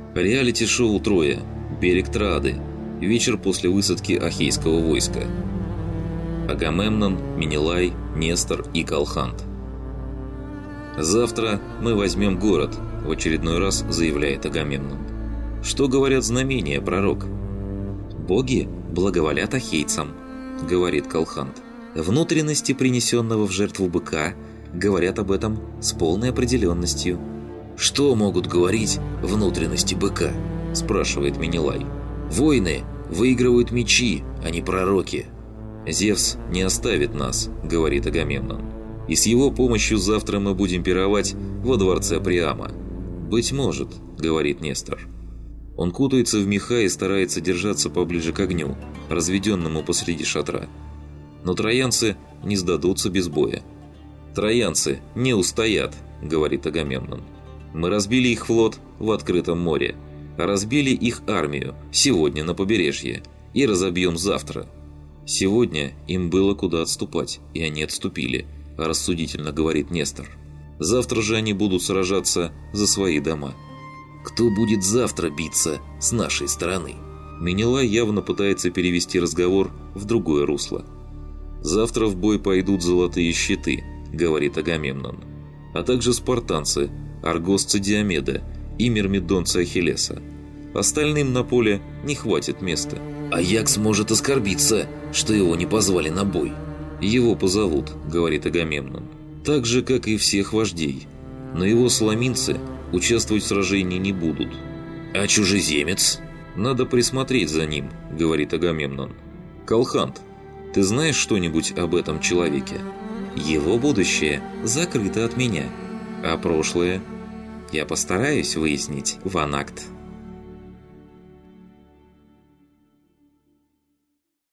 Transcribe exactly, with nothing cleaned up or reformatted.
Реалити-шоу «Троя», берег Троады, вечер после высадки ахейского войска. Агамемнон, Менелай, Нестор и Колхант. «Завтра мы возьмем город», – в очередной раз заявляет Агамемнон. «Что говорят знамения, пророк?» «Боги благоволят ахейцам», – говорит Колхант. «Внутренности принесенного в жертву быка говорят об этом с полной определенностью». «Что могут говорить внутренности быка?» – спрашивает Менелай. «Войны выигрывают мечи, а не пророки». «Зевс не оставит нас», – говорит Агамемнон. «И с его помощью завтра мы будем пировать во дворце Приама». «Быть может», – говорит Нестор. Он кутается в меха и старается держаться поближе к огню, разведенному посреди шатра. Но троянцы не сдадутся без боя. «Троянцы не устоят», – говорит Агамемнон. «Мы разбили их флот в открытом море, а разбили их армию сегодня на побережье и разобьем завтра». «Сегодня им было куда отступать, и они отступили», – рассудительно говорит Нестор. «Завтра же они будут сражаться за свои дома». «Кто будет завтра биться с нашей стороны?» Менелай явно пытается перевести разговор в другое русло. «Завтра в бой пойдут золотые щиты», – говорит Агамемнон, «а также спартанцы, аргосцы Диомеда и мирмидонцы Ахиллеса. Остальным на поле не хватит места». «Аякс может оскорбиться, что его не позвали на бой». «Его позовут», – говорит Агамемнон, «так же, как и всех вождей. Но его сломинцы участвовать в сражении не будут». «А чужеземец?» «Надо присмотреть за ним», – говорит Агамемнон. «Колхант, ты знаешь что-нибудь об этом человеке?» «Его будущее закрыто от меня. А прошлое?» «Я постараюсь выяснить в анакт».